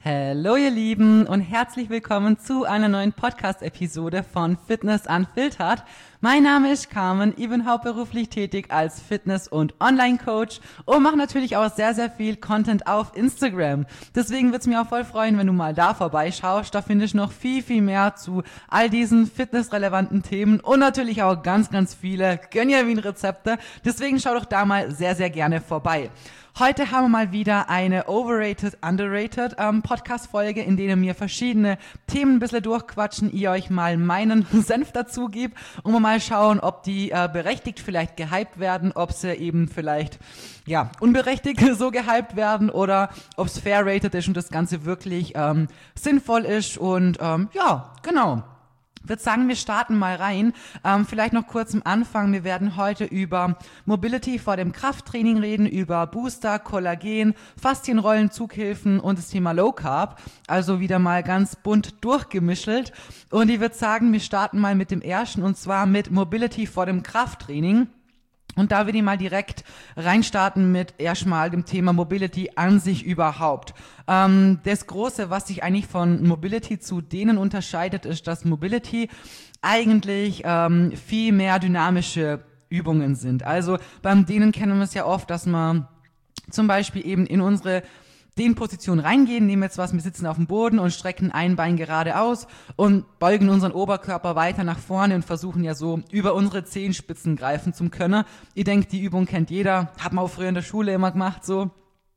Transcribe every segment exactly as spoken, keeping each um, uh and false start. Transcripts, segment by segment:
Hallo ihr Lieben und herzlich willkommen zu einer neuen Podcast-Episode von Fitness Unfiltered. Mein Name ist Carmen, ich bin hauptberuflich tätig als Fitness- und Online-Coach und mache natürlich auch sehr, sehr viel Content auf Instagram. Deswegen würde es mich auch voll freuen, wenn du mal da vorbeischaust. Da finde ich noch viel, viel mehr zu all diesen fitnessrelevanten Themen und natürlich auch ganz, ganz viele Gönjamin-Rezepte. Deswegen schau doch da mal sehr, sehr gerne vorbei. Heute haben wir mal wieder eine Overrated, Underrated ähm, Podcast-Folge, in der wir verschiedene Themen ein bisschen durchquatschen, ihr euch mal meinen Senf dazu gebt und wir mal schauen, ob die äh, berechtigt vielleicht gehypt werden, ob sie eben vielleicht ja unberechtigt so gehypt werden oder ob es fair rated ist und das Ganze wirklich ähm, sinnvoll ist und ähm, ja, genau. Ich würde sagen, wir starten mal rein. Ähm, vielleicht noch kurz am Anfang. Wir werden heute über Mobility vor dem Krafttraining reden, über Booster, Kollagen, Faszienrollen, Zughilfen und das Thema Low Carb. Also wieder mal ganz bunt durchgemischelt. Und ich würde sagen, wir starten mal mit dem ersten und zwar mit Mobility vor dem Krafttraining. Und da will ich mal direkt reinstarten mit erstmal dem Thema Mobility an sich überhaupt. Ähm, das Große, was sich eigentlich von Mobility zu denen unterscheidet, ist, dass Mobility eigentlich ähm, viel mehr dynamische Übungen sind. Also beim Dehnen kennen wir es ja oft, dass man zum Beispiel eben in unsere Dehnposition reingehen, nehmen jetzt was, wir sitzen auf dem Boden und strecken ein Bein geradeaus und beugen unseren Oberkörper weiter nach vorne und versuchen ja so über unsere Zehenspitzen greifen zu können. Ihr denkt, die Übung kennt jeder, hat man auch früher in der Schule immer gemacht so.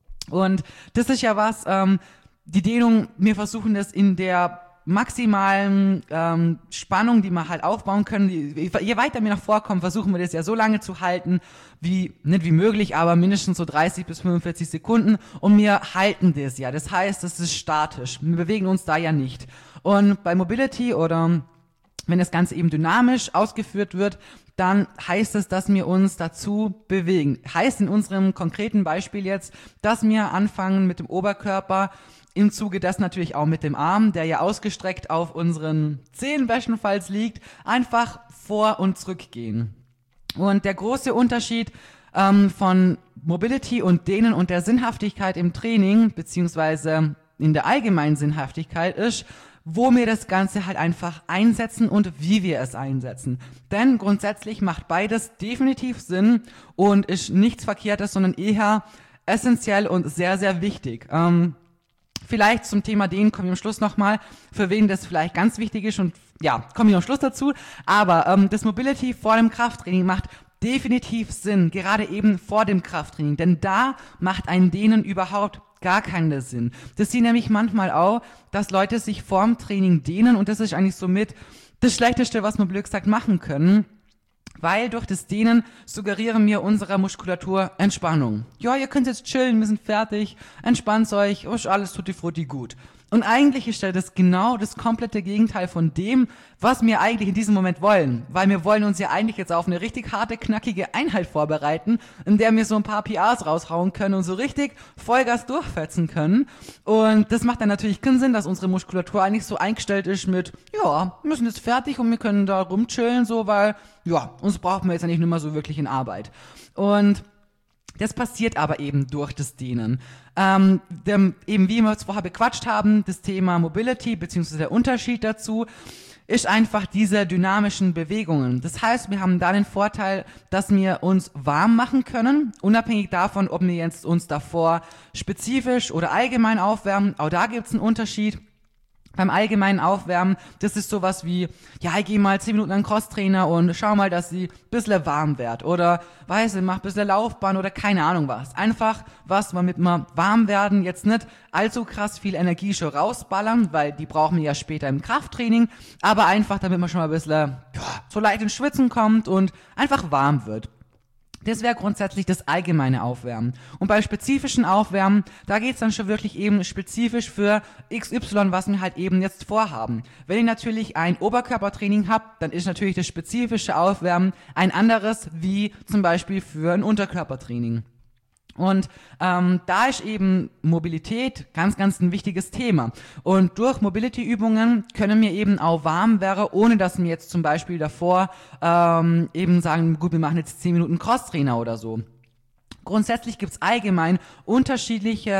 Und das ist ja was, ähm, die Dehnung, wir versuchen das in der maximalen ähm, Spannung, die wir halt aufbauen können. Je weiter wir nach vorkommen, versuchen wir das ja so lange zu halten, wie nicht wie möglich, aber mindestens so dreißig bis fünfundvierzig Sekunden und wir halten das ja. Das heißt, das ist statisch. Wir bewegen uns da ja nicht. Und bei Mobility oder wenn das Ganze eben dynamisch ausgeführt wird, dann heißt es, dass wir uns dazu bewegen. Heißt in unserem konkreten Beispiel jetzt, dass wir anfangen mit dem Oberkörper, im Zuge das natürlich auch mit dem Arm, der ja ausgestreckt auf unseren Zehen bestenfalls liegt, einfach vor und zurück gehen. Und der große Unterschied ähm, von Mobility und Dehnen und der Sinnhaftigkeit im Training, beziehungsweise in der allgemeinen Sinnhaftigkeit ist, wo wir das Ganze halt einfach einsetzen und wie wir es einsetzen. Denn grundsätzlich macht beides definitiv Sinn und ist nichts Verkehrtes, sondern eher essentiell und sehr, sehr wichtig. Ähm, Vielleicht zum Thema Dehnen komme ich am Schluss nochmal, für wen das vielleicht ganz wichtig ist und ja, komme ich am Schluss dazu. Aber ähm, das Mobility vor dem Krafttraining macht definitiv Sinn, gerade eben vor dem Krafttraining, denn da macht ein Dehnen überhaupt gar keinen Sinn. Das sieht nämlich manchmal auch, dass Leute sich vorm Training dehnen und das ist eigentlich somit das Schlechteste, was wir blöd gesagt machen können. Weil durch das Dehnen suggerieren wir unserer Muskulatur Entspannung. Ja, ihr könnt jetzt chillen, wir sind fertig, entspannt euch, ist alles tutti frutti gut. Und eigentlich ist das genau das komplette Gegenteil von dem, was wir eigentlich in diesem Moment wollen. Weil wir wollen uns ja eigentlich jetzt auf eine richtig harte, knackige Einheit vorbereiten, in der wir so ein paar P Rs raushauen können und so richtig Vollgas durchfetzen können. Und das macht dann natürlich keinen Sinn, dass unsere Muskulatur eigentlich so eingestellt ist mit, ja, wir sind jetzt fertig und wir können da rumchillen, so, weil, ja, uns braucht man jetzt eigentlich nicht mehr so wirklich in Arbeit. Und das passiert aber eben durch das Dehnen. Ähm, dem, eben wie wir es vorher bequatscht haben, das Thema Mobility bzw. der Unterschied dazu ist einfach diese dynamischen Bewegungen. Das heißt, wir haben da den Vorteil, dass wir uns warm machen können, unabhängig davon, ob wir jetzt uns davor spezifisch oder allgemein aufwärmen. Auch da gibt es einen Unterschied. Beim allgemeinen Aufwärmen, das ist sowas wie, ja, ich gehe mal zehn Minuten an den Crosstrainer und schau mal, dass sie ein bisschen warm wird. Oder, weiß ich, mach ein bisschen Laufbahn oder keine Ahnung was. Einfach was, womit wir warm werden, jetzt nicht allzu krass viel Energie schon rausballern, weil die brauchen wir ja später im Krafttraining, aber einfach, damit man schon mal ein bisschen, ja, so leicht ins Schwitzen kommt und einfach warm wird. Das wäre grundsätzlich das allgemeine Aufwärmen. Und bei spezifischen Aufwärmen, da geht's dann schon wirklich eben spezifisch für X Y, was wir halt eben jetzt vorhaben. Wenn ihr natürlich ein Oberkörpertraining habt, dann ist natürlich das spezifische Aufwärmen ein anderes, wie zum Beispiel für ein Unterkörpertraining. Und ähm, da ist eben Mobilität ganz, ganz ein wichtiges Thema. Und durch Mobility-Übungen können wir eben auch warm werden, ohne dass wir jetzt zum Beispiel davor ähm, eben sagen, gut, wir machen jetzt zehn Minuten Crosstrainer oder so. Grundsätzlich gibt's allgemein unterschiedliche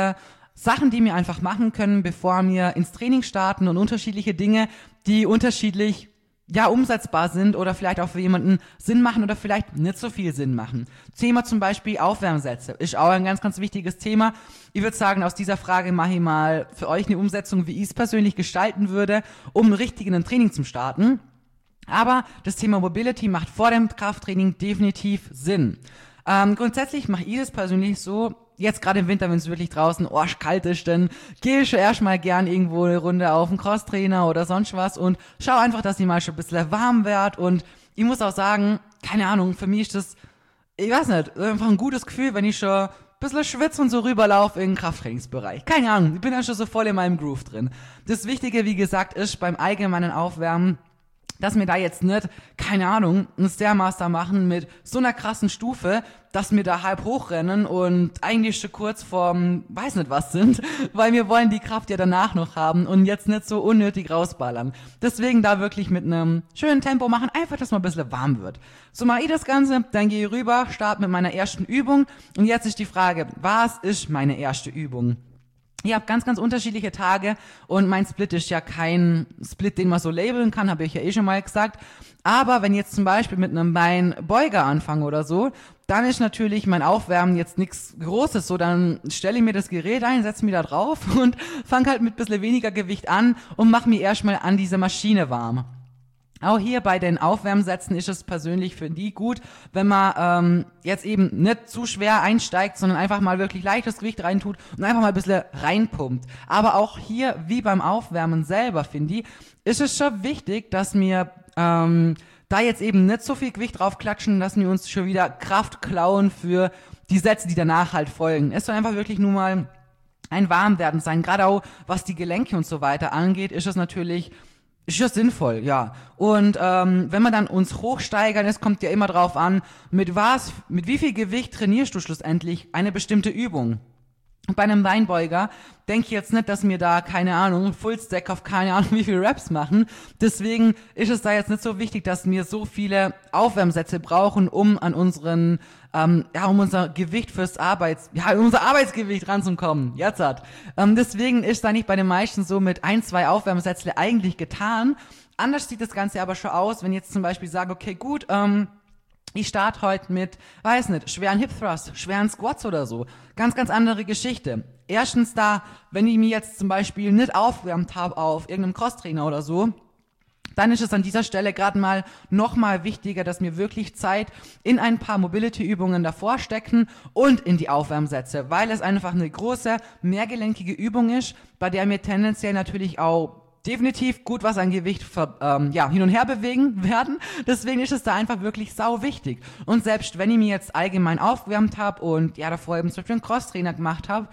Sachen, die wir einfach machen können, bevor wir ins Training starten und unterschiedliche Dinge, die unterschiedlich ja, umsetzbar sind oder vielleicht auch für jemanden Sinn machen oder vielleicht nicht so viel Sinn machen. Thema zum Beispiel Aufwärmsätze ist auch ein ganz, ganz wichtiges Thema. Ich würde sagen, aus dieser Frage mache ich mal für euch eine Umsetzung, wie ich es persönlich gestalten würde, um richtig in ein Training zu starten. Aber das Thema Mobility macht vor dem Krafttraining definitiv Sinn. Ähm, grundsätzlich mache ich das persönlich so, jetzt gerade im Winter, wenn es wirklich draußen arschkalt ist, dann gehe ich schon erstmal gern irgendwo eine Runde auf einen Crosstrainer oder sonst was und schau einfach, dass ich mal schon ein bisschen warm werde. Und ich muss auch sagen, keine Ahnung, für mich ist das, ich weiß nicht, einfach ein gutes Gefühl, wenn ich schon ein bisschen schwitze und so rüberlaufe in den Krafttrainingsbereich. Keine Ahnung, ich bin dann schon so voll in meinem Groove drin. Das Wichtige, wie gesagt, ist beim allgemeinen Aufwärmen, dass wir da jetzt nicht, keine Ahnung, einen Stairmaster machen mit so einer krassen Stufe, dass wir da halb hochrennen und eigentlich schon kurz vorm, weiß nicht was sind, weil wir wollen die Kraft ja danach noch haben und jetzt nicht so unnötig rausballern. Deswegen da wirklich mit einem schönen Tempo machen, einfach, dass man ein bisschen warm wird. So mache ich das Ganze, dann gehe ich rüber, starte mit meiner ersten Übung und jetzt ist die Frage, was ist meine erste Übung? Ich habe ganz, ganz unterschiedliche Tage und mein Split ist ja kein Split, den man so labeln kann, habe ich ja eh schon mal gesagt. Aber wenn ich jetzt zum Beispiel mit einem Beinbeuger anfange oder so, dann ist natürlich mein Aufwärmen jetzt nichts Großes. So, dann stelle ich mir das Gerät ein, setze mich da drauf und fange halt mit ein bisschen weniger Gewicht an und mache mich erstmal an diese Maschine warm. Auch hier bei den Aufwärmsätzen ist es persönlich für die gut, wenn man ähm, jetzt eben nicht zu schwer einsteigt, sondern einfach mal wirklich leichtes Gewicht reintut und einfach mal ein bisschen reinpumpt. Aber auch hier, wie beim Aufwärmen selber, finde ich, ist es schon wichtig, dass wir ähm, da jetzt eben nicht so viel Gewicht drauf klatschen, dass wir uns schon wieder Kraft klauen für die Sätze, die danach halt folgen. Es soll einfach wirklich nur mal ein Warmwerden sein. Gerade auch was die Gelenke und so weiter angeht, ist es natürlich ist ja sinnvoll, ja. Und ähm, wenn wir dann uns hochsteigern, es kommt ja immer drauf an, mit was, mit wie viel Gewicht trainierst du schlussendlich eine bestimmte Übung. Und bei einem Beinbeuger denke ich jetzt nicht, dass wir da, keine Ahnung, Fullstack auf keine Ahnung wie viele Reps machen. Deswegen ist es da jetzt nicht so wichtig, dass wir so viele Aufwärmsätze brauchen, um an unseren, ähm, ja, um unser Gewicht fürs Arbeits, ja, um unser Arbeitsgewicht ranzukommen. Jetzt hat. Ähm, deswegen ist da nicht bei den meisten so mit ein, zwei Aufwärmsätze eigentlich getan. Anders sieht das Ganze aber schon aus, wenn ich jetzt zum Beispiel sage, okay, gut, ähm, ich starte heute mit, weiß nicht, schweren Hip Thrust, schweren Squats oder so. Ganz, ganz andere Geschichte. Erstens da, wenn ich mich jetzt zum Beispiel nicht aufgewärmt habe auf irgendeinem Crosstrainer oder so, dann ist es an dieser Stelle gerade mal nochmal wichtiger, dass wir wirklich Zeit in ein paar Mobility-Übungen davor stecken und in die Aufwärmsätze, weil es einfach eine große, mehrgelenkige Übung ist, bei der wir tendenziell natürlich auch definitiv gut was an Gewicht ver, ähm, ja, hin und her bewegen werden. Deswegen ist es da einfach wirklich sau wichtig. Und selbst wenn ich mir jetzt allgemein aufgewärmt habe und ja davor eben zum Beispiel einen Crosstrainer gemacht habe,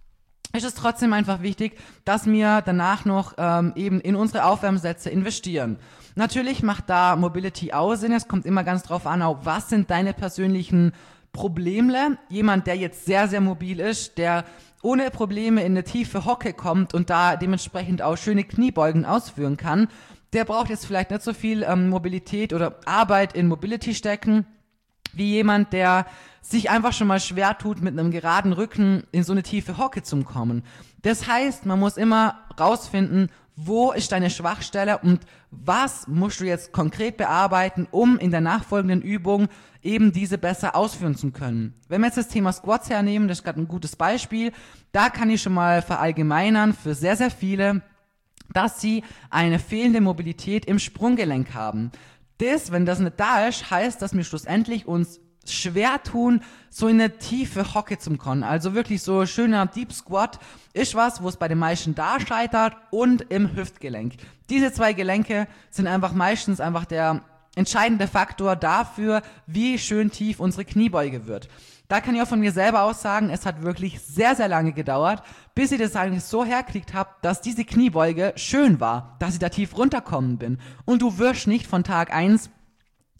ist es trotzdem einfach wichtig, dass wir danach noch ähm, eben in unsere Aufwärmsätze investieren. Natürlich macht da Mobility auch Sinn. Es kommt immer ganz drauf an, auch was sind deine persönlichen Probleme. Jemand, der jetzt sehr, sehr mobil ist, der ohne Probleme in eine tiefe Hocke kommt und da dementsprechend auch schöne Kniebeugen ausführen kann, der braucht jetzt vielleicht nicht so viel ähm, Mobilität oder Arbeit in Mobility stecken, wie jemand, der sich einfach schon mal schwer tut, mit einem geraden Rücken in so eine tiefe Hocke zu kommen. Das heißt, man muss immer rausfinden, wo ist deine Schwachstelle und was musst du jetzt konkret bearbeiten, um in der nachfolgenden Übung eben diese besser ausführen zu können. Wenn wir jetzt das Thema Squats hernehmen, das ist gerade ein gutes Beispiel, da kann ich schon mal verallgemeinern für sehr, sehr viele, dass sie eine fehlende Mobilität im Sprunggelenk haben. Das, wenn das nicht da ist, heißt, dass wir schlussendlich uns schwer tun, so in eine tiefe Hocke zu kommen. Also wirklich so schöner Deep Squat ist was, wo es bei den meisten da scheitert und im Hüftgelenk. Diese zwei Gelenke sind einfach meistens einfach der entscheidende Faktor dafür, wie schön tief unsere Kniebeuge wird. Da kann ich auch von mir selber aus sagen, es hat wirklich sehr, sehr lange gedauert, bis ich das eigentlich so herkriegt habe, dass diese Kniebeuge schön war, dass ich da tief runterkommen bin. Und du wirst nicht von Tag eins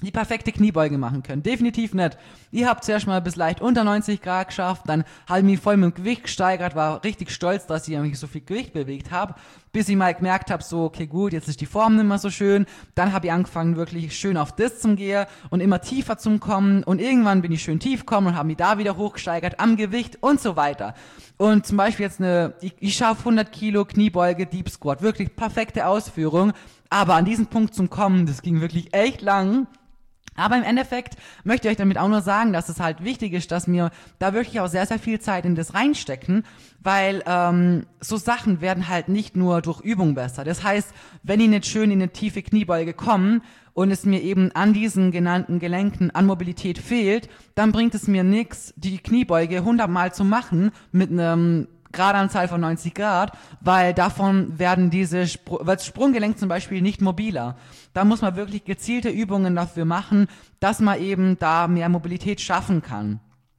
die perfekte Kniebeuge machen können. Definitiv nicht. Ihr habt zuerst mal bis leicht unter neunzig Grad geschafft, dann habe ich mich voll mit dem Gewicht gesteigert, war richtig stolz, dass ich mich so viel Gewicht bewegt habe, bis ich mal gemerkt habe, so, okay gut, jetzt ist die Form nicht mehr so schön. Dann habe ich angefangen, wirklich schön auf das zu gehen und immer tiefer zu kommen und irgendwann bin ich schön tief gekommen und habe mich da wieder hochgesteigert am Gewicht und so weiter. Und zum Beispiel jetzt eine, ich, ich schaffe hundert Kilo Kniebeuge, Deep Squat, wirklich perfekte Ausführung, aber an diesen Punkt zum Kommen, das ging wirklich echt lang. Aber im Endeffekt möchte ich euch damit auch nur sagen, dass es halt wichtig ist, dass wir da wirklich auch sehr, sehr viel Zeit in das reinstecken, weil ähm, so Sachen werden halt nicht nur durch Übung besser. Das heißt, wenn ich nicht schön in eine tiefe Kniebeuge komme und es mir eben an diesen genannten Gelenken an Mobilität fehlt, dann bringt es mir nichts, die Kniebeuge hundertmal zu machen mit einem Gradanzahl von neunzig Grad, weil davon werden diese Spr- wird das Sprunggelenk zum Beispiel nicht mobiler. Da muss man wirklich gezielte Übungen dafür machen, dass man eben da mehr Mobilität schaffen kann.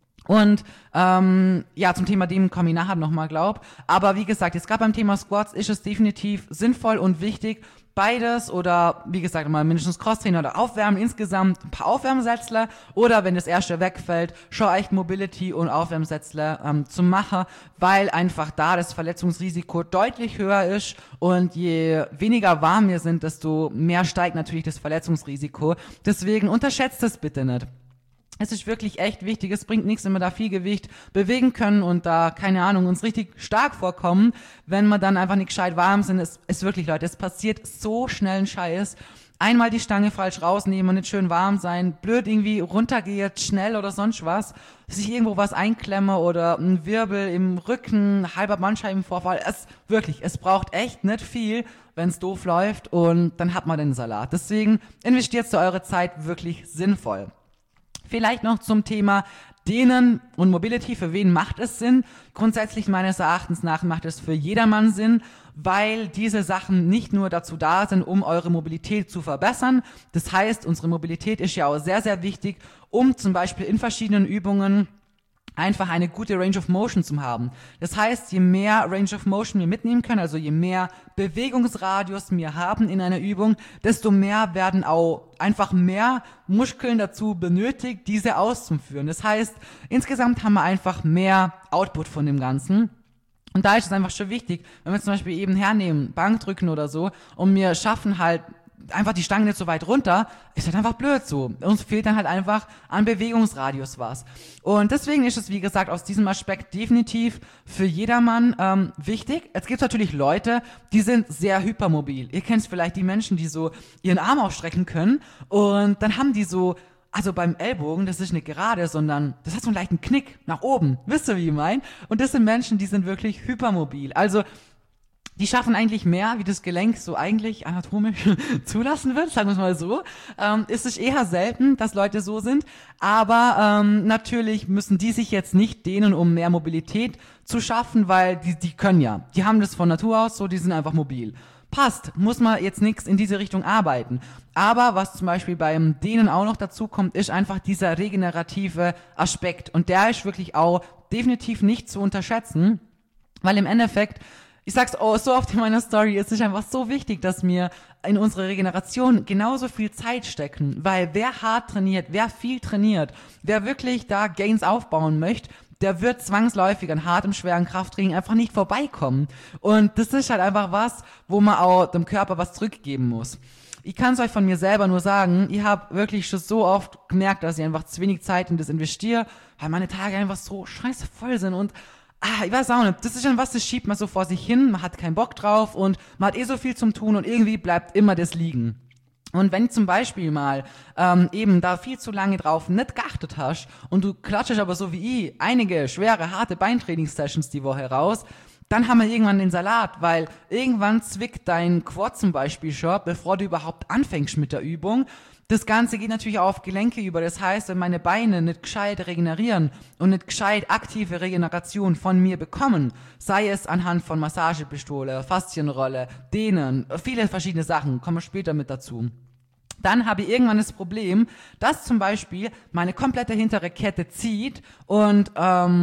Und ähm, ja, zum Thema dem komme ich nachher nochmal, glaub. Aber wie gesagt, jetzt gerade beim Thema Squats ist es definitiv sinnvoll und wichtig, beides oder wie gesagt mal mindestens Crosstrainer oder Aufwärmen insgesamt, ein paar Aufwärmsätzle oder wenn das erste wegfällt, schon echt Mobility und Aufwärmsätzle ähm, zu machen, weil einfach da das Verletzungsrisiko deutlich höher ist und je weniger warm wir sind, desto mehr steigt natürlich das Verletzungsrisiko. Deswegen unterschätzt das bitte nicht. Es ist wirklich echt wichtig, es bringt nichts, wenn wir da viel Gewicht bewegen können und da, keine Ahnung, uns richtig stark vorkommen, wenn wir dann einfach nicht gescheit warm sind. Es ist wirklich, Leute, es passiert so schnell ein Scheiß. Einmal die Stange falsch rausnehmen und nicht schön warm sein, blöd irgendwie runtergeht, schnell oder sonst was, sich irgendwo was einklemme oder ein Wirbel im Rücken, halber Bandscheibenvorfall. Es wirklich, es braucht echt nicht viel, wenn es doof läuft und dann hat man den Salat. Deswegen investiert so eure Zeit wirklich sinnvoll. Vielleicht noch zum Thema Dehnen und Mobility. Für wen macht es Sinn? Grundsätzlich meines Erachtens nach macht es für jedermann Sinn, weil diese Sachen nicht nur dazu da sind, um eure Mobilität zu verbessern. Das heißt, unsere Mobilität ist ja auch sehr, sehr wichtig, um zum Beispiel in verschiedenen Übungen einfach eine gute Range of Motion zu haben. Das heißt, je mehr Range of Motion wir mitnehmen können, also je mehr Bewegungsradius wir haben in einer Übung, desto mehr werden auch einfach mehr Muskeln dazu benötigt, diese auszuführen. Das heißt, insgesamt haben wir einfach mehr Output von dem Ganzen. Und da ist es einfach schon wichtig, wenn wir zum Beispiel eben hernehmen, Bankdrücken oder so, und wir schaffen halt einfach die Stange nicht so weit runter, ist halt einfach blöd so. Uns fehlt dann halt einfach an Bewegungsradius was. Und deswegen ist es, wie gesagt, aus diesem Aspekt definitiv für jedermann ähm, wichtig. Es gibt natürlich Leute, die sind sehr hypermobil. Ihr kennt vielleicht die Menschen, die so ihren Arm ausstrecken können und dann haben die so, also beim Ellbogen, das ist nicht gerade, sondern das hat so einen leichten Knick nach oben. Wisst ihr, wie ich meine? Und das sind Menschen, die sind wirklich hypermobil. Also die schaffen eigentlich mehr, wie das Gelenk so eigentlich anatomisch zulassen wird, sagen wir es mal so. Ähm, ist es eher selten, dass Leute so sind, aber ähm, natürlich müssen die sich jetzt nicht dehnen, um mehr Mobilität zu schaffen, weil die, die können ja. Die haben das von Natur aus so, die sind einfach mobil. Passt, muss man jetzt nichts in diese Richtung arbeiten. Aber was zum Beispiel beim Dehnen auch noch dazu kommt, ist einfach dieser regenerative Aspekt. Und der ist wirklich auch definitiv nicht zu unterschätzen, weil im Endeffekt, ich sag's oh, so oft in meiner Story, es ist einfach so wichtig, dass wir in unsere Regeneration genauso viel Zeit stecken, weil wer hart trainiert, wer viel trainiert, wer wirklich da Gains aufbauen möchte, der wird zwangsläufig an hartem, schweren Krafttraining einfach nicht vorbeikommen. Und das ist halt einfach was, wo man auch dem Körper was zurückgeben muss. Ich kann es euch von mir selber nur sagen, ich habe wirklich schon so oft gemerkt, dass ich einfach zu wenig Zeit in das investiere, weil meine Tage einfach so scheiße voll sind und Ah, ich weiß auch nicht, das ist dann was, das schiebt man so vor sich hin, man hat keinen Bock drauf und man hat eh so viel zum Tun und irgendwie bleibt immer das liegen. Und wenn zum Beispiel mal ähm, eben da viel zu lange drauf nicht geachtet hast und du klatschst aber so wie ich einige schwere, harte Beintrainingssessions die Woche raus, dann haben wir irgendwann den Salat, weil irgendwann zwickt dein Quad zum Beispiel schon, bevor du überhaupt anfängst mit der Übung. Das Ganze geht natürlich auch auf Gelenke über. Das heißt, wenn meine Beine nicht gescheit regenerieren und nicht gescheit aktive Regeneration von mir bekommen, sei es anhand von Massagepistole, Faszienrolle, Dehnen, viele verschiedene Sachen, kommen wir später mit dazu. Dann habe ich irgendwann das Problem, dass zum Beispiel meine komplette hintere Kette zieht und ähm,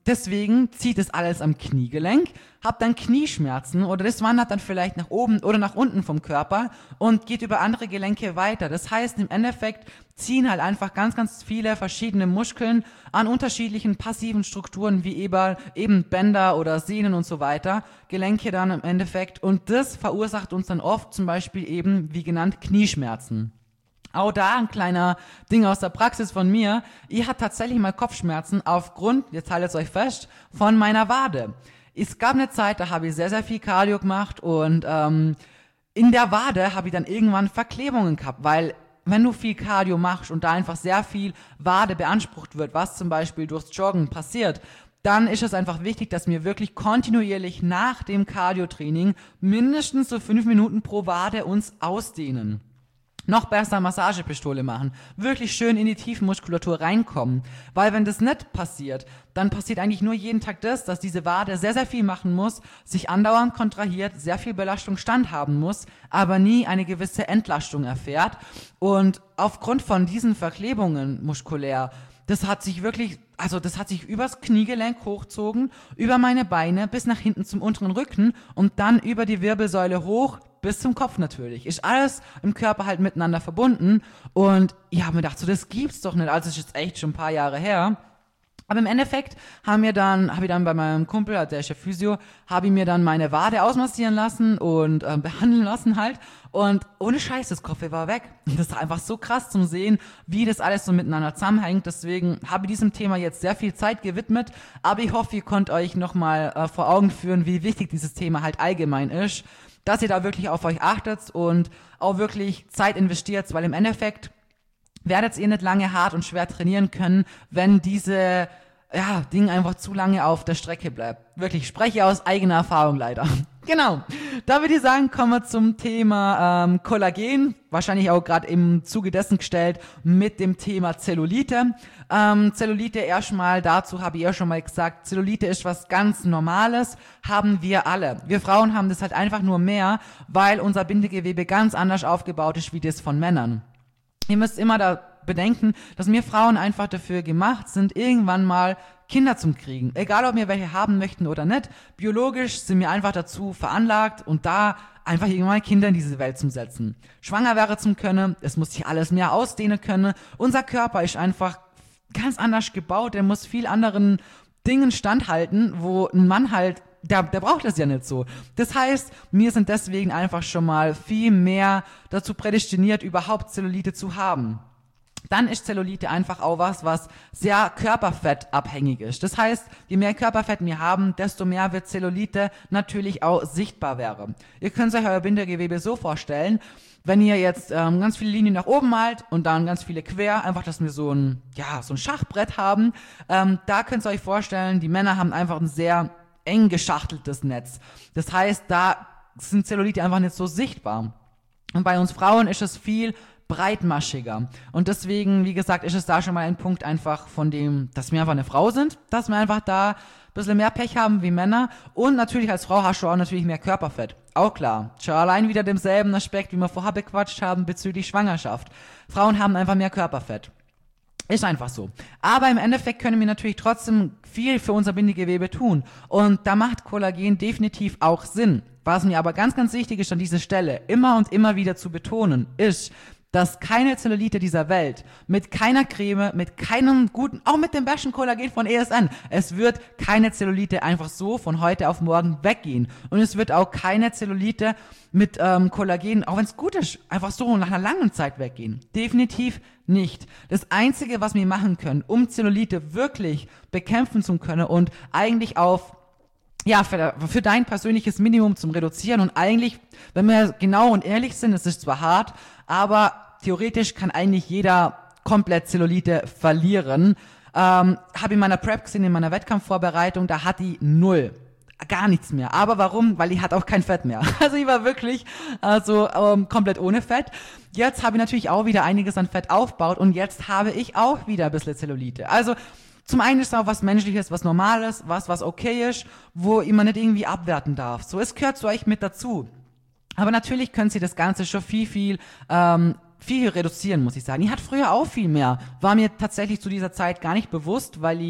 deswegen zieht es alles am Kniegelenk, habt dann Knieschmerzen oder das wandert dann vielleicht nach oben oder nach unten vom Körper und geht über andere Gelenke weiter. Das heißt, im Endeffekt ziehen halt einfach ganz, ganz viele verschiedene Muskeln an unterschiedlichen passiven Strukturen wie eben, eben Bänder oder Sehnen und so weiter, Gelenke dann im Endeffekt, und das verursacht uns dann oft zum Beispiel eben, wie genannt, Knieschmerzen. Auch da ein kleiner Ding aus der Praxis von mir. Ich hatte tatsächlich mal Kopfschmerzen aufgrund, jetzt haltet es euch fest, von meiner Wade. Es gab eine Zeit, da habe ich sehr, sehr viel Cardio gemacht und ähm, in der Wade habe ich dann irgendwann Verklebungen gehabt, weil wenn du viel Cardio machst und da einfach sehr viel Wade beansprucht wird, was zum Beispiel durchs Joggen passiert, dann ist es einfach wichtig, dass wir wirklich kontinuierlich nach dem Cardio-Training mindestens so fünf Minuten pro Wade uns ausdehnen. Noch besser Massagepistole machen, wirklich schön in die Tiefenmuskulatur reinkommen, weil wenn das nicht passiert, dann passiert eigentlich nur jeden Tag das, dass diese Wade sehr, sehr viel machen muss, sich andauernd kontrahiert, sehr viel Belastung standhaben muss, aber nie eine gewisse Entlastung erfährt, und aufgrund von diesen Verklebungen muskulär, das hat sich wirklich, also das hat sich übers Kniegelenk hochgezogen, über meine Beine bis nach hinten zum unteren Rücken und dann über die Wirbelsäule hoch bis zum Kopf natürlich. Ist alles im Körper halt miteinander verbunden und ich habe mir gedacht, so das gibt's doch nicht. Also das ist jetzt echt schon ein paar Jahre her. Aber im Endeffekt haben wir dann, habe ich dann bei meinem Kumpel, der ist ja Physio, habe ich mir dann meine Wade ausmassieren lassen und äh, behandeln lassen halt. Und ohne Scheiß, das Kopfweh war weg. Und das ist einfach so krass zum Sehen, wie das alles so miteinander zusammenhängt. Deswegen habe ich diesem Thema jetzt sehr viel Zeit gewidmet. Aber ich hoffe, ihr könnt euch nochmal äh, vor Augen führen, wie wichtig dieses Thema halt allgemein ist. Dass ihr da wirklich auf euch achtet und auch wirklich Zeit investiert, weil im Endeffekt werdet ihr nicht lange hart und schwer trainieren können, wenn diese ja, Ding einfach zu lange auf der Strecke bleibt. Wirklich, ich spreche aus eigener Erfahrung leider. Genau, da würde ich sagen, kommen wir zum Thema ähm, Kollagen, wahrscheinlich auch gerade im Zuge dessen gestellt mit dem Thema Zellulite. Ähm, Zellulite erstmal, dazu habe ich ja schon mal gesagt, Zellulite ist was ganz Normales, haben wir alle. Wir Frauen haben das halt einfach nur mehr, weil unser Bindegewebe ganz anders aufgebaut ist wie das von Männern. Ihr müsst immer da bedenken, dass wir Frauen einfach dafür gemacht sind, irgendwann mal Kinder zum Kriegen. Egal, ob wir welche haben möchten oder nicht. Biologisch sind wir einfach dazu veranlagt und da einfach irgendwann mal Kinder in diese Welt zu setzen. Schwanger wäre zum können, es muss sich alles mehr ausdehnen können. Unser Körper ist einfach ganz anders gebaut, der muss viel anderen Dingen standhalten, wo ein Mann halt Der, der braucht das ja nicht so. Das heißt, wir sind deswegen einfach schon mal viel mehr dazu prädestiniert, überhaupt Zellulite zu haben. Dann ist Zellulite einfach auch was, was sehr körperfettabhängig ist. Das heißt, je mehr Körperfett wir haben, desto mehr wird Zellulite natürlich auch sichtbar werden. Ihr könnt euch euer Bindegewebe so vorstellen, wenn ihr jetzt ähm, ganz viele Linien nach oben malt und dann ganz viele quer, einfach, dass wir so ein, ja, so ein Schachbrett haben, ähm, da könnt ihr euch vorstellen, die Männer haben einfach ein sehr eng geschachteltes Netz. Das heißt, da sind Zellulite einfach nicht so sichtbar. Und bei uns Frauen ist es viel breitmaschiger. Und deswegen, wie gesagt, ist es da schon mal ein Punkt einfach von dem, dass wir einfach eine Frau sind, dass wir einfach da ein bisschen mehr Pech haben wie Männer. Und natürlich als Frau hast du auch natürlich mehr Körperfett. Auch klar. Schon allein wieder demselben Aspekt, wie wir vorher bequatscht haben bezüglich Schwangerschaft. Frauen haben einfach mehr Körperfett. Ist einfach so. Aber im Endeffekt können wir natürlich trotzdem viel für unser Bindegewebe tun. Und da macht Kollagen definitiv auch Sinn. Was mir aber ganz, ganz wichtig ist an dieser Stelle, immer und immer wieder zu betonen, ist, dass keine Zellulite dieser Welt, mit keiner Creme, mit keinem guten, auch mit dem besten Kollagen von E S N, es wird keine Zellulite einfach so von heute auf morgen weggehen. Und es wird auch keine Zellulite mit ähm, Kollagen, auch wenn es gut ist, einfach so nach einer langen Zeit weggehen. Definitiv nicht. Das Einzige, was wir machen können, um Zellulite wirklich bekämpfen zu können und eigentlich auf ja, für, für dein persönliches Minimum zum Reduzieren und eigentlich, wenn wir genau und ehrlich sind, es ist zwar hart, aber theoretisch kann eigentlich jeder komplett Zellulite verlieren. Ähm, habe ich in meiner Prep gesehen, in meiner Wettkampfvorbereitung, da hat die null. Gar nichts mehr. Aber warum? Weil die hat auch kein Fett mehr. Also ich war wirklich also ähm, komplett ohne Fett. Jetzt habe ich natürlich auch wieder einiges an Fett aufgebaut und jetzt habe ich auch wieder ein bisschen Zellulite. Also zum einen ist es auch was Menschliches, was Normales, was, was okay ist, wo man nicht irgendwie abwerten darf. So, es gehört zu euch mit dazu. Aber natürlich können sie das Ganze schon viel, viel, ähm, viel reduzieren, muss ich sagen. Ich hatte früher auch viel mehr. War mir tatsächlich zu dieser Zeit gar nicht bewusst, weil ich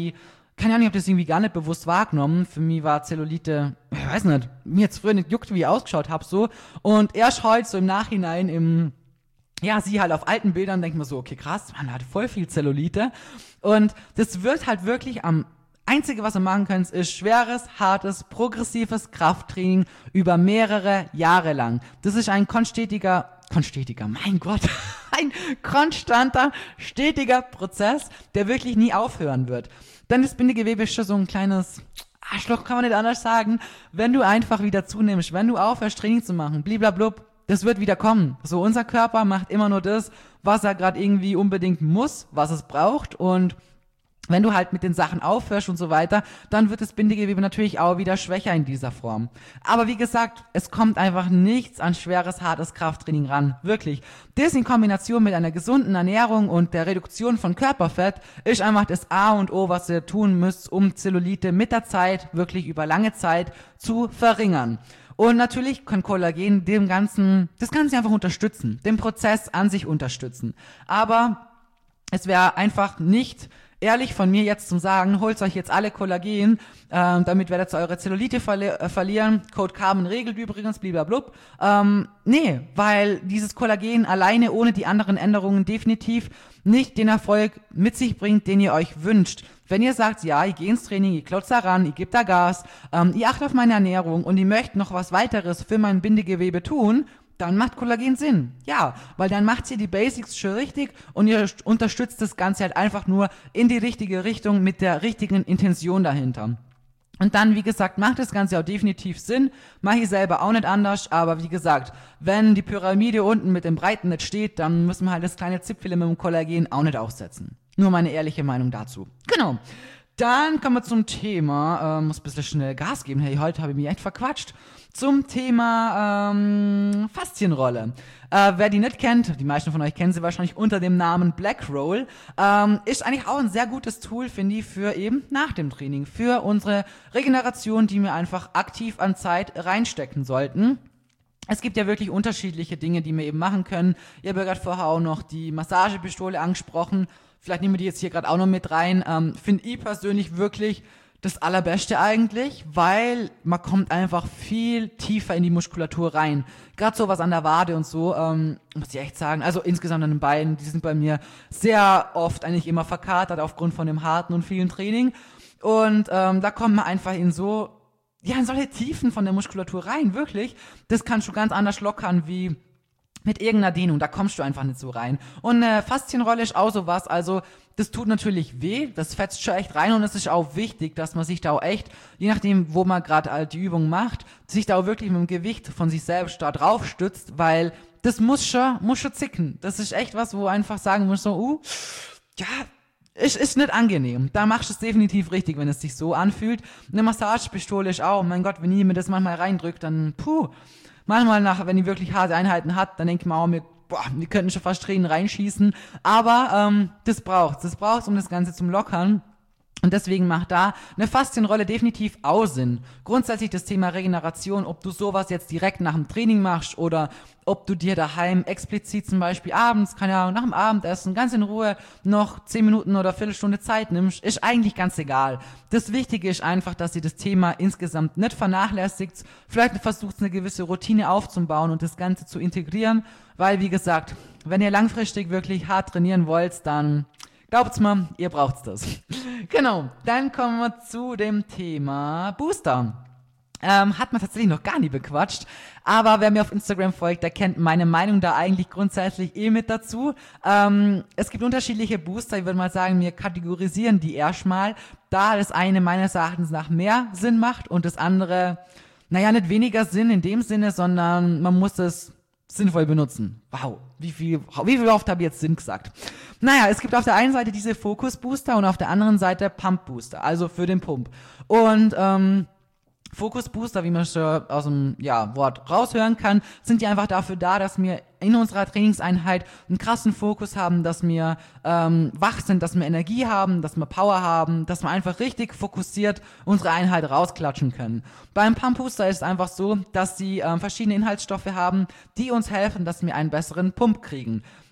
keine Ahnung, ich habe das irgendwie gar nicht bewusst wahrgenommen. Für mich war Zellulite, ich weiß nicht, mir jetzt früher nicht juckt, wie ich ausgeschaut habe so. Und erst heute so im Nachhinein im, ja, sie halt auf alten Bildern, denkt man so, okay, krass, man hat voll viel Zellulite. Und das wird halt wirklich am Einzige, was wir machen können, ist schweres, hartes, progressives Krafttraining über mehrere Jahre lang. Das ist ein konstetiger, konstetiger, mein Gott, ein konstanter, stetiger Prozess, der wirklich nie aufhören wird. Denn das Bindegewebe ist schon so ein kleines Arschloch, kann man nicht anders sagen. Wenn du einfach wieder zunimmst, wenn du aufhörst, Training zu machen, bliblablub, das wird wieder kommen. So, unser Körper macht immer nur das, was er gerade irgendwie unbedingt muss, was es braucht, und wenn du halt mit den Sachen aufhörst und so weiter, dann wird das Bindegewebe natürlich auch wieder schwächer in dieser Form. Aber wie gesagt, es kommt einfach nichts an schweres, hartes Krafttraining ran. Wirklich. Das in Kombination mit einer gesunden Ernährung und der Reduktion von Körperfett ist einfach das A und O, was ihr tun müsst, um Zellulite mit der Zeit, wirklich über lange Zeit, zu verringern. Und natürlich kann Kollagen dem Ganzen, das Ganze einfach unterstützen, den Prozess an sich unterstützen. Aber es wäre einfach nicht ehrlich von mir jetzt zum Sagen, holt euch jetzt alle Kollagen, ähm, damit werdet ihr eure Zellulite verli- äh, verlieren. Code Carmen regelt übrigens, bliblablub. Ähm, nee, weil dieses Kollagen alleine ohne die anderen Änderungen definitiv nicht den Erfolg mit sich bringt, den ihr euch wünscht. Wenn ihr sagt, ja, ich gehe ins Training, ich klotze da ran, ich gebe da Gas, ähm, ich achte auf meine Ernährung und ich möchte noch was weiteres für mein Bindegewebe tun, dann macht Kollagen Sinn. Ja, weil dann macht ihr die Basics schon richtig und ihr unterstützt das Ganze halt einfach nur in die richtige Richtung mit der richtigen Intention dahinter. Und dann, wie gesagt, macht das Ganze auch definitiv Sinn. Mache ich selber auch nicht anders, aber wie gesagt, wenn die Pyramide unten mit dem Breiten nicht steht, dann müssen wir halt das kleine Zipfel mit dem Kollagen auch nicht aufsetzen. Nur meine ehrliche Meinung dazu. Genau. Dann kommen wir zum Thema, äh, muss ein bisschen schnell Gas geben, hey, heute habe ich mich echt verquatscht, zum Thema ähm, Faszienrolle. Äh, wer die nicht kennt, die meisten von euch kennen sie wahrscheinlich unter dem Namen Black Roll, ähm, ist eigentlich auch ein sehr gutes Tool, finde ich, für eben nach dem Training, für unsere Regeneration, die wir einfach aktiv an Zeit reinstecken sollten. Es gibt ja wirklich unterschiedliche Dinge, die wir eben machen können. Ich habe ja gerade vorher auch noch die Massagepistole angesprochen. Vielleicht nehmen wir die jetzt hier gerade auch noch mit rein. Ähm, finde ich persönlich wirklich das Allerbeste eigentlich, weil man kommt einfach viel tiefer in die Muskulatur rein. Gerade sowas an der Wade und so, ähm, muss ich echt sagen. Also insgesamt an den Beinen, die sind bei mir sehr oft eigentlich immer verkatert aufgrund von dem harten und vielen Training. Und ähm, da kommt man einfach in so, ja, in solche Tiefen von der Muskulatur rein, wirklich. Das kann schon ganz anders lockern wie mit irgendeiner Dehnung, da kommst du einfach nicht so rein. Und eine Faszienrolle ist auch sowas, also das tut natürlich weh, das fetzt schon echt rein und es ist auch wichtig, dass man sich da auch echt, je nachdem, wo man gerade halt die Übung macht, sich da auch wirklich mit dem Gewicht von sich selbst da drauf stützt, weil das muss schon, muss schon zicken. Das ist echt was, wo einfach sagen muss so, uh, ja, ist, ist nicht angenehm. Da machst du es definitiv richtig, wenn es sich so anfühlt. Eine Massagepistole ist auch, mein Gott, wenn ihr mir das manchmal reindrückt, dann puh. Manchmal, nach, wenn die wirklich harte Einheiten hat, dann denke ich mir auch, mir, boah, die könnten schon fast Tränen reinschießen. Aber ähm, das braucht's. Das braucht's, um das Ganze zum Lockern. Und deswegen macht da eine Faszienrolle definitiv auch Sinn. Grundsätzlich das Thema Regeneration, ob du sowas jetzt direkt nach dem Training machst oder ob du dir daheim explizit zum Beispiel abends, keine Ahnung, nach dem Abendessen ganz in Ruhe noch zehn Minuten oder Viertelstunde Zeit nimmst, ist eigentlich ganz egal. Das Wichtige ist einfach, dass ihr das Thema insgesamt nicht vernachlässigt. Vielleicht versucht eine gewisse Routine aufzubauen und das Ganze zu integrieren, weil wie gesagt, wenn ihr langfristig wirklich hart trainieren wollt, dann glaubt's mir, ihr braucht's das. Genau, dann kommen wir zu dem Thema Booster. Ähm, hat man tatsächlich noch gar nie bequatscht, aber wer mir auf Instagram folgt, der kennt meine Meinung da eigentlich grundsätzlich eh mit dazu. Ähm, es gibt unterschiedliche Booster, ich würde mal sagen, wir kategorisieren die erstmal, da das eine meines Erachtens nach mehr Sinn macht und das andere, naja, nicht weniger Sinn in dem Sinne, sondern man muss es sinnvoll benutzen. Wow, wie viel, wie viel oft habe ich jetzt Sinn gesagt? Naja, es gibt auf der einen Seite diese Focus Booster und auf der anderen Seite Pump Booster, also für den Pump. Und ähm, Focus Booster, wie man schon aus dem ja, Wort raushören kann, sind die einfach dafür da, dass wir in unserer Trainingseinheit einen krassen Fokus haben, dass wir ähm, wach sind, dass wir Energie haben, dass wir Power haben, dass wir einfach richtig fokussiert unsere Einheit rausklatschen können. Beim Pump Booster ist es einfach so, dass sie ähm, verschiedene Inhaltsstoffe haben, die uns helfen, dass wir einen besseren Pump kriegen.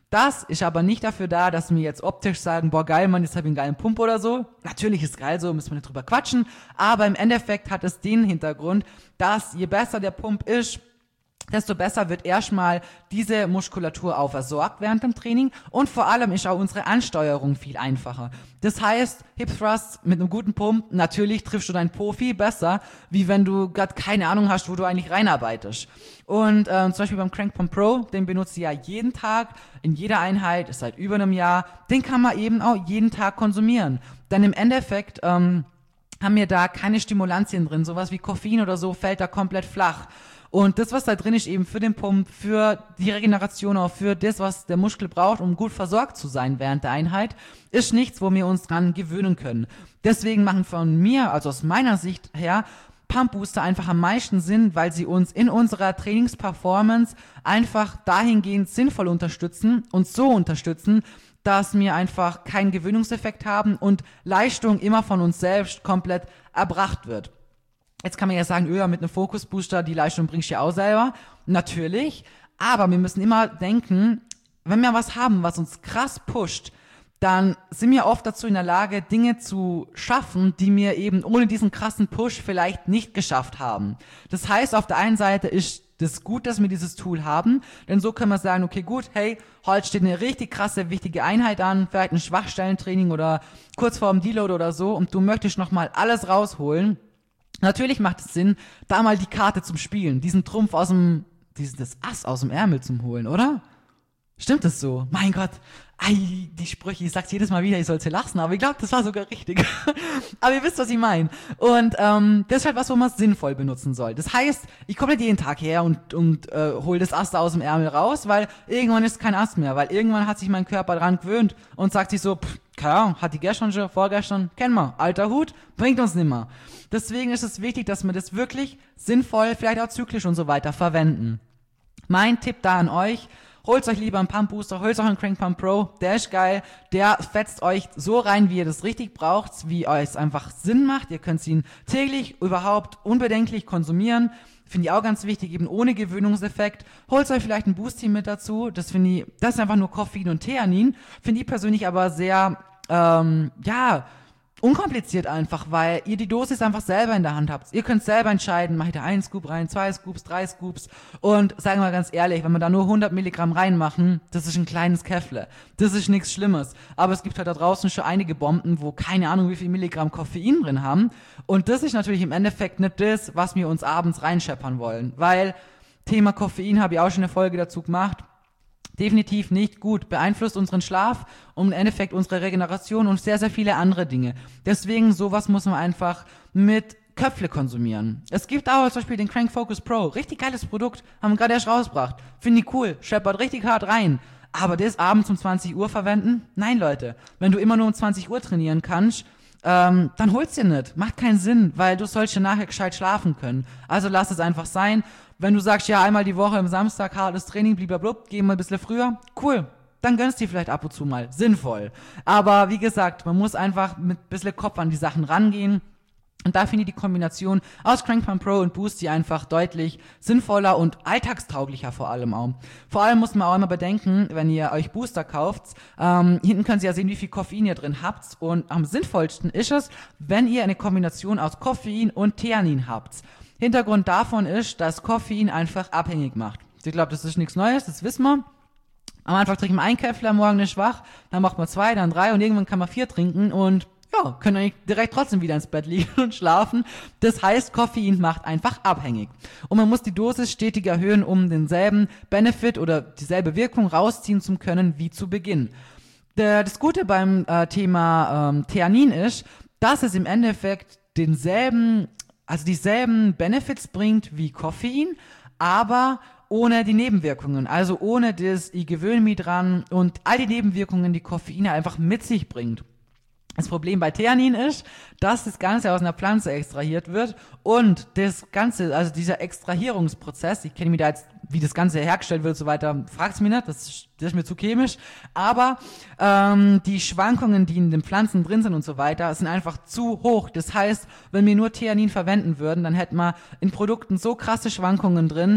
Das ist aber nicht dafür da, dass wir jetzt optisch sagen, boah geil, Mann, jetzt hab ich einen geilen Pump oder so. Natürlich ist geil so, müssen wir nicht drüber quatschen, aber im Endeffekt hat es den Hintergrund, dass je besser der Pump ist, desto besser wird erstmal diese Muskulatur auch versorgt während dem Training und vor allem ist auch unsere Ansteuerung viel einfacher. Das heißt, Hip Thrusts mit einem guten Pump, natürlich triffst du deinen Po viel besser, wie wenn du gerade keine Ahnung hast, wo du eigentlich reinarbeitest. Und ähm, zum Beispiel beim Crank Pump Pro, den benutze ich ja jeden Tag, in jeder Einheit, ist seit über einem Jahr, den kann man eben auch jeden Tag konsumieren. Denn im Endeffekt ähm, haben wir da keine Stimulantien drin, sowas wie Koffein oder so fällt da komplett flach. Und das, was da drin ist, eben für den Pump, für die Regeneration, auch für das, was der Muskel braucht, um gut versorgt zu sein während der Einheit, ist nichts, wo wir uns dran gewöhnen können. Deswegen machen von mir, also aus meiner Sicht her, Pump Booster einfach am meisten Sinn, weil sie uns in unserer Trainingsperformance einfach dahingehend sinnvoll unterstützen und so unterstützen, dass wir einfach keinen Gewöhnungseffekt haben und Leistung immer von uns selbst komplett erbracht wird. Jetzt kann man ja sagen, öh, mit einem Fokus-Booster, die Leistung bringst du ja auch selber. Natürlich, aber wir müssen immer denken, wenn wir was haben, was uns krass pusht, dann sind wir oft dazu in der Lage, Dinge zu schaffen, die wir eben ohne diesen krassen Push vielleicht nicht geschafft haben. Das heißt, auf der einen Seite ist das gut, dass wir dieses Tool haben, denn so können wir sagen, okay, gut, hey, heute steht eine richtig krasse, wichtige Einheit an, vielleicht ein Schwachstellentraining oder kurz vor dem Deload oder so und du möchtest nochmal alles rausholen. Natürlich macht es Sinn, da mal die Karte zum Spielen, diesen Trumpf aus dem, diesen, das Ass aus dem Ärmel zum holen, oder? Stimmt das so? Mein Gott, ei, die Sprüche, ich sag's jedes Mal wieder, ich soll sie lassen, aber ich glaube, das war sogar richtig. Aber ihr wisst, was ich meine. Und ähm, das ist halt was, wo man es sinnvoll benutzen soll. Das heißt, ich komme nicht jeden Tag her und, und äh, hole das Ast aus dem Ärmel raus, weil irgendwann ist kein Ast mehr, weil irgendwann hat sich mein Körper dran gewöhnt und sagt sich so, pff, keine Ahnung, hat die gestern schon, vorgestern, kennen wir, alter Hut, bringt uns nimmer. Deswegen ist es wichtig, dass wir das wirklich sinnvoll, vielleicht auch zyklisch und so weiter verwenden. Mein Tipp da an euch, holt euch lieber einen Pump Booster, holt euch einen Crank Pump Pro, der ist geil, der fetzt euch so rein, wie ihr das richtig braucht, wie euch es einfach Sinn macht. Ihr könnt ihn täglich überhaupt unbedenklich konsumieren. Finde ich auch ganz wichtig, eben ohne Gewöhnungseffekt. Holt euch vielleicht ein Boost-Team mit dazu. Das finde ich, das ist einfach nur Koffein und Theanin. Finde ich persönlich aber sehr, ähm, ja, unkompliziert einfach, weil ihr die Dosis einfach selber in der Hand habt. Ihr könnt selber entscheiden, mache ich da einen Scoop rein, zwei Scoops, drei Scoops und sagen wir mal ganz ehrlich, wenn wir da nur hundert Milligramm reinmachen, das ist ein kleines Käffle. Das ist nichts Schlimmes. Aber es gibt halt da draußen schon einige Bomben, wo keine Ahnung wie viel Milligramm Koffein drin haben und das ist natürlich im Endeffekt nicht das, was wir uns abends reinscheppern wollen, weil Thema Koffein habe ich auch schon eine Folge dazu gemacht. Definitiv nicht gut, beeinflusst unseren Schlaf und im Endeffekt unsere Regeneration und sehr, sehr viele andere Dinge. Deswegen, sowas muss man einfach mit Köpfle konsumieren. Es gibt auch zum Beispiel den Crank Focus Pro, richtig geiles Produkt, haben wir gerade erst rausgebracht. Finde ich cool, scheppert richtig hart rein. Aber das abends um zwanzig Uhr verwenden? Nein, Leute. Wenn du immer nur um zwanzig Uhr trainieren kannst, ähm, dann hol's dir nicht. Macht keinen Sinn, weil du sollst ja nachher gescheit schlafen können. Also lass es einfach sein. Wenn du sagst, ja, einmal die Woche am Samstag hartes Training, blablabla, gehen wir ein bisschen früher, cool, dann gönnst du dir vielleicht ab und zu mal, sinnvoll. Aber wie gesagt, man muss einfach mit ein bisschen Kopf an die Sachen rangehen. Und da finde ich die Kombination aus Crank Pump Pro und Boost die einfach deutlich sinnvoller und alltagstauglicher vor allem auch. Vor allem muss man auch immer bedenken, wenn ihr euch Booster kauft, ähm, hinten können Sie ja sehen, wie viel Koffein ihr drin habt. Und am sinnvollsten ist es, wenn ihr eine Kombination aus Koffein und Theanin habt. Hintergrund davon ist, dass Koffein einfach abhängig macht. Ich glaube, das ist nichts Neues, das wissen wir. Am Anfang trinken wir ein Käffler, am Morgen ist schwach, dann macht man zwei, dann drei und irgendwann kann man vier trinken und ja, können eigentlich direkt trotzdem wieder ins Bett liegen und schlafen. Das heißt, Koffein macht einfach abhängig. Und man muss die Dosis stetig erhöhen, um denselben Benefit oder dieselbe Wirkung rausziehen zu können wie zu Beginn. Der, das Gute beim äh, Thema ähm, Theanin ist, dass es im Endeffekt denselben also dieselben Benefits bringt wie Koffein, aber ohne die Nebenwirkungen, also ohne das, ich gewöhne mich dran und all die Nebenwirkungen, die Koffein einfach mit sich bringt. Das Problem bei Theanin ist, dass das Ganze aus einer Pflanze extrahiert wird und das Ganze, also dieser Extrahierungsprozess, ich kenne mich da jetzt, wie das Ganze hergestellt wird und so weiter, fragt's mich nicht, das ist, das ist mir zu chemisch, aber ähm, die Schwankungen, die in den Pflanzen drin sind und so weiter, sind einfach zu hoch. Das heißt, wenn wir nur Theanin verwenden würden, dann hätten wir in Produkten so krasse Schwankungen drin,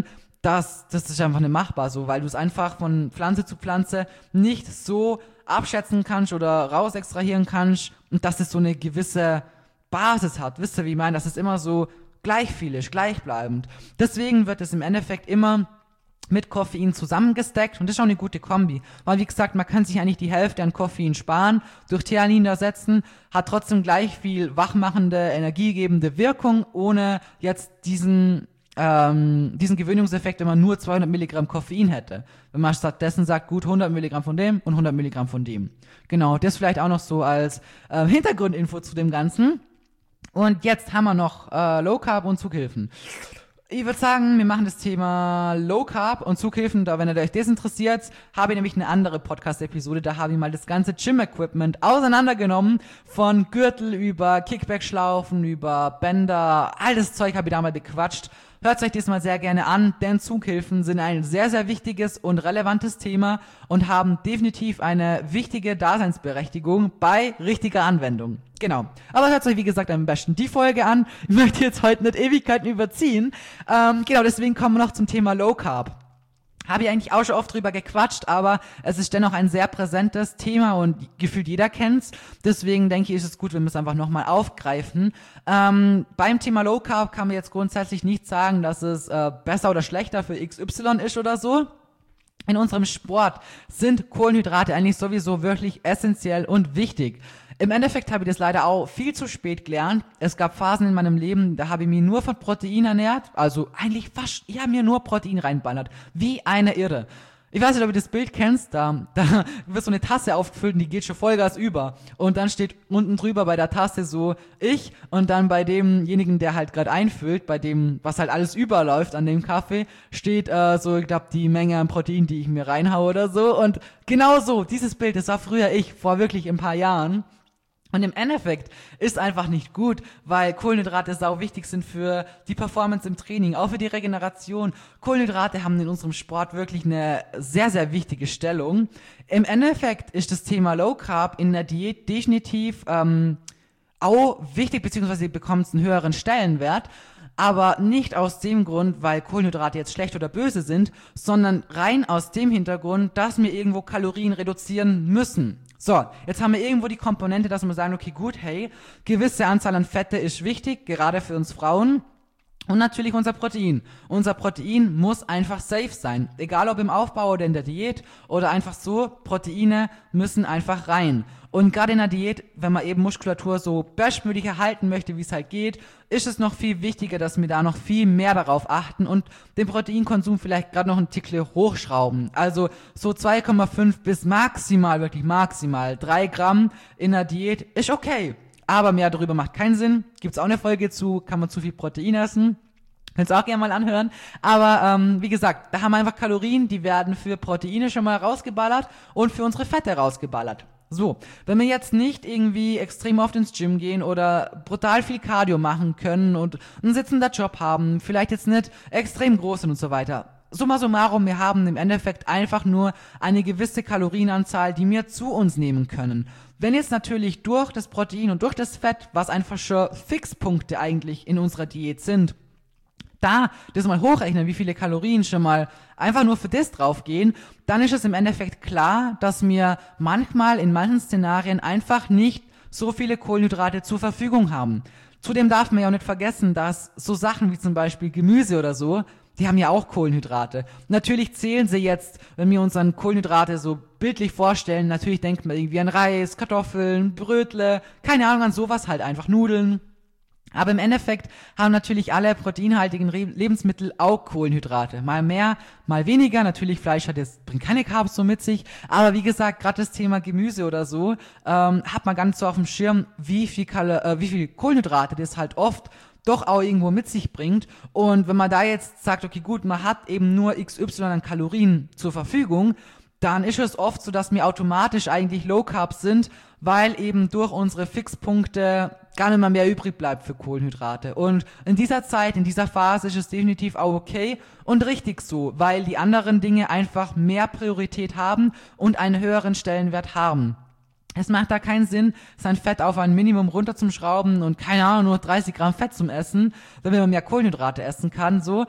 das, das ist einfach nicht machbar so, weil du es einfach von Pflanze zu Pflanze nicht so abschätzen kannst oder raus extrahieren kannst und dass es so eine gewisse Basis hat. Wisst ihr, wie ich meine? Dass es immer so gleich viel ist, gleichbleibend. Deswegen wird es im Endeffekt immer mit Koffein zusammengesteckt und das ist auch eine gute Kombi, weil wie gesagt, man kann sich eigentlich die Hälfte an Koffein sparen, durch Theanin ersetzen, hat trotzdem gleich viel wachmachende, energiegebende Wirkung, ohne jetzt diesen ähm, diesen Gewöhnungseffekt, wenn man nur zweihundert Milligramm Koffein hätte. Wenn man stattdessen sagt, gut, hundert Milligramm von dem und hundert Milligramm von dem. Genau, das vielleicht auch noch so als äh, Hintergrundinfo zu dem Ganzen. Und jetzt haben wir noch äh, Low Carb und Zughilfen. Ich würde sagen, wir machen das Thema Low Carb und Zughilfen, da wenn ihr euch das interessiert, habe ich nämlich eine andere Podcast-Episode, da habe ich mal das ganze Gym-Equipment auseinandergenommen, von Gürtel über Kickback-Schlaufen, über Bänder, all das Zeug habe ich da mal bequatscht. Hört euch das mal sehr gerne an, denn Zughilfen sind ein sehr, sehr wichtiges und relevantes Thema und haben definitiv eine wichtige Daseinsberechtigung bei richtiger Anwendung. Genau. Aber hört euch, wie gesagt, am besten die Folge an. Ich möchte jetzt heute nicht Ewigkeiten überziehen. Ähm, genau, deswegen kommen wir noch zum Thema Low Carb. Habe ich eigentlich auch schon oft drüber gequatscht, aber es ist dennoch ein sehr präsentes Thema und gefühlt jeder kennt's. Deswegen denke ich, ist es gut, wenn wir es einfach nochmal aufgreifen. Ähm, beim Thema Low Carb kann man jetzt grundsätzlich nicht sagen, dass es äh, besser oder schlechter für X Y ist oder so. In unserem Sport sind Kohlenhydrate eigentlich sowieso wirklich essentiell und wichtig. Im Endeffekt habe ich das leider auch viel zu spät gelernt. Es gab Phasen in meinem Leben, da habe ich mich nur von Protein ernährt. Also eigentlich fast, ich habe mir nur Protein reinballert. Wie eine Irre. Ich weiß nicht, ob du das Bild kennst, da, da wird so eine Tasse aufgefüllt und die geht schon Vollgas über. Und dann steht unten drüber bei der Tasse so ich und dann bei demjenigen, der halt gerade einfüllt, bei dem, was halt alles überläuft an dem Kaffee, steht äh, so, ich glaube, die Menge an Protein, die ich mir reinhaue oder so. Und genau so, dieses Bild, das war früher ich, vor wirklich ein paar Jahren. Und im Endeffekt ist einfach nicht gut, weil Kohlenhydrate sau wichtig sind für die Performance im Training, auch für die Regeneration. Kohlenhydrate haben in unserem Sport wirklich eine sehr, sehr wichtige Stellung. Im Endeffekt ist das Thema Low Carb in der Diät definitiv ähm, auch wichtig, beziehungsweise bekommt es einen höheren Stellenwert. Aber nicht aus dem Grund, weil Kohlenhydrate jetzt schlecht oder böse sind, sondern rein aus dem Hintergrund, dass wir irgendwo Kalorien reduzieren müssen. So, jetzt haben wir irgendwo die Komponente, dass wir sagen, okay, gut, hey, gewisse Anzahl an Fette ist wichtig, gerade für uns Frauen. Und natürlich unser Protein. Unser Protein muss einfach safe sein. Egal ob im Aufbau oder in der Diät oder einfach so, Proteine müssen einfach rein. Und gerade in der Diät, wenn man eben Muskulatur so bestmöglich erhalten möchte, wie es halt geht, ist es noch viel wichtiger, dass wir da noch viel mehr darauf achten und den Proteinkonsum vielleicht gerade noch ein Tickle hochschrauben. Also so zwei Komma fünf bis maximal, wirklich maximal drei Gramm in der Diät ist okay. Aber mehr darüber macht keinen Sinn. Gibt's auch eine Folge zu, kann man zu viel Protein essen. Könnt ihr auch gerne mal anhören. Aber ähm, wie gesagt, da haben wir einfach Kalorien, die werden für Proteine schon mal rausgeballert und für unsere Fette rausgeballert. So, wenn wir jetzt nicht irgendwie extrem oft ins Gym gehen oder brutal viel Cardio machen können und einen sitzenden Job haben, vielleicht jetzt nicht extrem groß sind und so weiter. Summa summarum, wir haben im Endeffekt einfach nur eine gewisse Kalorienanzahl, die wir zu uns nehmen können. Wenn jetzt natürlich durch das Protein und durch das Fett, was einfach schon Fixpunkte eigentlich in unserer Diät sind, da das mal hochrechnen, wie viele Kalorien schon mal einfach nur für das draufgehen, dann ist es im Endeffekt klar, dass wir manchmal in manchen Szenarien einfach nicht so viele Kohlenhydrate zur Verfügung haben. Zudem darf man ja auch nicht vergessen, dass so Sachen wie zum Beispiel Gemüse oder so, die haben ja auch Kohlenhydrate. Natürlich zählen sie jetzt, wenn wir uns an Kohlenhydrate so bildlich vorstellen, natürlich denkt man irgendwie an Reis, Kartoffeln, Brötle, keine Ahnung, an sowas halt einfach, Nudeln. Aber im Endeffekt haben natürlich alle proteinhaltigen Re- Lebensmittel auch Kohlenhydrate. Mal mehr, mal weniger. Natürlich Fleisch hat jetzt, bringt keine Carbs so mit sich. Aber wie gesagt, gerade das Thema Gemüse oder so, ähm, hat man gar nicht so auf dem Schirm, wie viel, Kal- äh, wie viel Kohlenhydrate das halt oft doch auch irgendwo mit sich bringt. Und wenn man da jetzt sagt, okay, gut, man hat eben nur X Y an Kalorien zur Verfügung, dann ist es oft so, dass wir automatisch eigentlich Low Carb sind, weil eben durch unsere Fixpunkte gar nicht mehr mehr übrig bleibt für Kohlenhydrate. Und in dieser Zeit, in dieser Phase ist es definitiv auch okay und richtig so, weil die anderen Dinge einfach mehr Priorität haben und einen höheren Stellenwert haben. Es macht da keinen Sinn, sein Fett auf ein Minimum runterzuschrauben und keine Ahnung, nur dreißig Gramm Fett zum Essen, wenn man mehr Kohlenhydrate essen kann, so.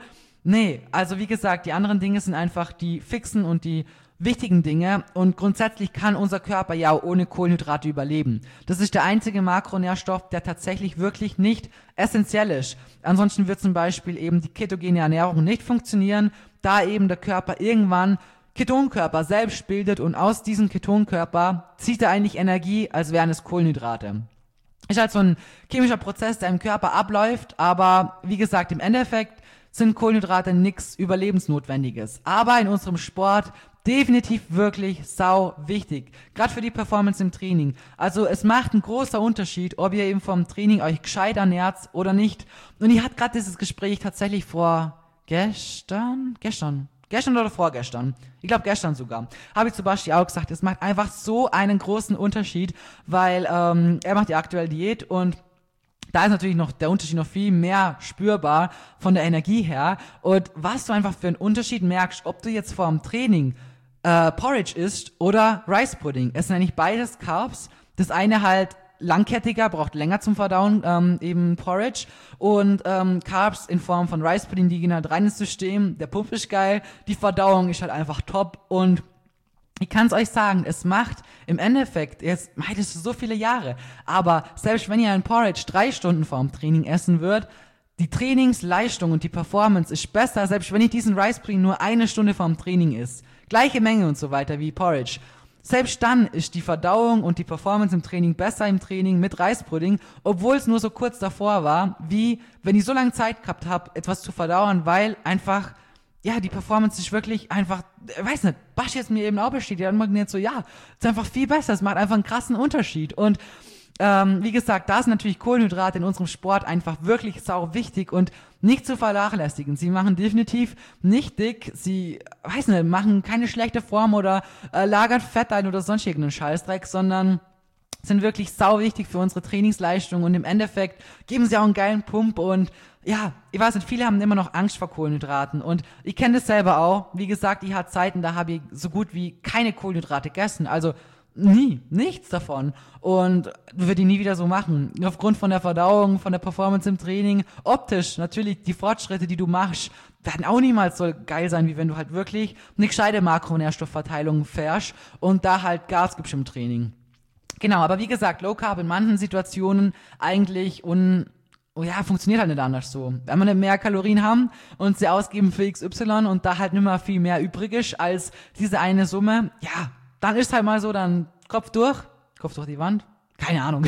Nee, also wie gesagt, die anderen Dinge sind einfach die fixen und die wichtigen Dinge und grundsätzlich kann unser Körper ja auch ohne Kohlenhydrate überleben. Das ist der einzige Makronährstoff, der tatsächlich wirklich nicht essentiell ist. Ansonsten wird zum Beispiel eben die ketogene Ernährung nicht funktionieren, da eben der Körper irgendwann Ketonkörper selbst bildet und aus diesem Ketonkörper zieht er eigentlich Energie, als wären es Kohlenhydrate. Ist halt so ein chemischer Prozess, der im Körper abläuft, aber wie gesagt, im Endeffekt sind Kohlenhydrate nichts Überlebensnotwendiges. Aber in unserem Sport definitiv wirklich sau wichtig. Gerade für die Performance im Training. Also es macht einen großen Unterschied, ob ihr eben vom Training euch gescheit ernährt oder nicht. Und ich hatte gerade dieses Gespräch tatsächlich vor gestern, gestern, gestern oder vorgestern. Ich glaube gestern sogar. Habe ich zu Basti auch gesagt, es macht einfach so einen großen Unterschied, weil ähm, er macht ja aktuell Diät und da ist natürlich noch der Unterschied noch viel mehr spürbar von der Energie her. Und was du einfach für einen Unterschied merkst, ob du jetzt vor dem Training äh, Porridge isst oder Rice Pudding. Es sind eigentlich beides Carbs. Das eine halt langkettiger, braucht länger zum Verdauen, ähm, eben Porridge. Und ähm, Carbs in Form von Rice Pudding, die gehen halt rein ins System. Der Pump ist geil, die Verdauung ist halt einfach top. Und ich kann es euch sagen, es macht im Endeffekt, jetzt meint es so viele Jahre, aber selbst wenn ihr ein Porridge drei Stunden vorm Training essen würdet, die Trainingsleistung und die Performance ist besser, selbst wenn ich diesen Rice Pudding nur eine Stunde vorm Training isst. Gleiche Menge und so weiter wie Porridge. Selbst dann ist die Verdauung und die Performance im Training besser im Training mit Rice Pudding, obwohl es nur so kurz davor war, wie wenn ich so lange Zeit gehabt habe, etwas zu verdauen, weil einfach ja, die Performance ist wirklich einfach, ich weiß nicht, Basti jetzt mir eben auch bestätigt, dann mag ich so, ja, ist einfach viel besser, es macht einfach einen krassen Unterschied. Und ähm, wie gesagt, da sind natürlich Kohlenhydrate in unserem Sport einfach wirklich sau wichtig und nicht zu vernachlässigen. Sie machen definitiv nicht dick, sie, weiß nicht, machen keine schlechte Form oder äh, lagern Fett ein oder sonst irgendeinen Scheißdreck, sondern sind wirklich sau wichtig für unsere Trainingsleistung und im Endeffekt geben sie auch einen geilen Pump und ja, ich weiß nicht, viele haben immer noch Angst vor Kohlenhydraten und ich kenne das selber auch. Wie gesagt, ich hatte Zeiten, da habe ich so gut wie keine Kohlenhydrate gegessen, also nie, nichts davon und würde ich nie wieder so machen. Aufgrund von der Verdauung, von der Performance im Training, optisch natürlich die Fortschritte, die du machst, werden auch niemals so geil sein, wie wenn du halt wirklich eine gescheite Makronährstoffverteilung fährst und da halt Gas gibst im Training. Genau, aber wie gesagt, Low Carb in manchen Situationen eigentlich un, oh ja, funktioniert halt nicht anders so. Wenn wir nicht mehr Kalorien haben und sie ausgeben für X Y und da halt nicht mehr viel mehr übrig ist als diese eine Summe, ja, dann ist halt mal so, dann Kopf durch, Kopf durch die Wand, keine Ahnung.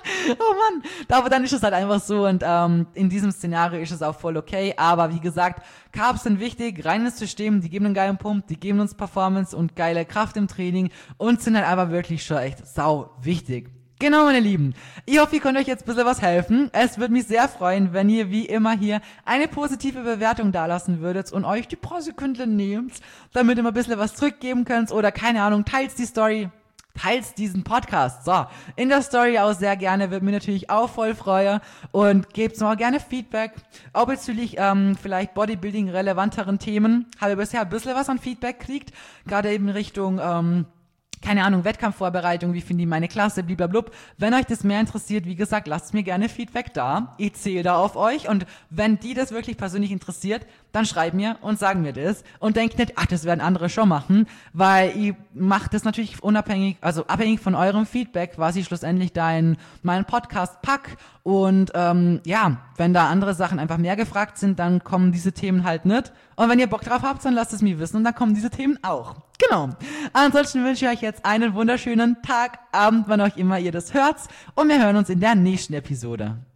Oh Mann, aber dann ist es halt einfach so und ähm, in diesem Szenario ist es auch voll okay, aber wie gesagt, Carbs sind wichtig, reines System, die geben einen geilen Pump, die geben uns Performance und geile Kraft im Training und sind halt aber wirklich schon echt sau wichtig. Genau, meine Lieben. Ich hoffe, ihr könnt euch jetzt ein bisschen was helfen. Es würde mich sehr freuen, wenn ihr wie immer hier eine positive Bewertung dalassen würdet und euch die paar Sekunden nehmt, damit ihr mal ein bisschen was zurückgeben könnt oder keine Ahnung, teilt die Story. Teilt diesen Podcast. So, in der Story auch sehr gerne, würde mich natürlich auch voll freuen und gebt mir auch gerne Feedback, auch bezüglich ähm, vielleicht Bodybuilding relevanteren Themen. Habe bisher ein bisschen was an Feedback gekriegt, gerade eben Richtung ähm, keine Ahnung, Wettkampfvorbereitung, wie finde ich meine Klasse, blablabla. Wenn euch das mehr interessiert, wie gesagt, lasst mir gerne Feedback da. Ich zähle da auf euch und wenn die das wirklich persönlich interessiert, dann schreibt mir und sagen mir das und denkt nicht, ach, das werden andere schon machen, weil ich mache das natürlich unabhängig, also abhängig von eurem Feedback, was ich schlussendlich da in meinen Podcast pack und ähm, ja, wenn da andere Sachen einfach mehr gefragt sind, dann kommen diese Themen halt nicht und wenn ihr Bock drauf habt, dann lasst es mir wissen und dann kommen diese Themen auch. Genau. Ansonsten wünsche ich euch jetzt einen wunderschönen Tag, Abend, wann auch immer ihr das hört und wir hören uns in der nächsten Episode.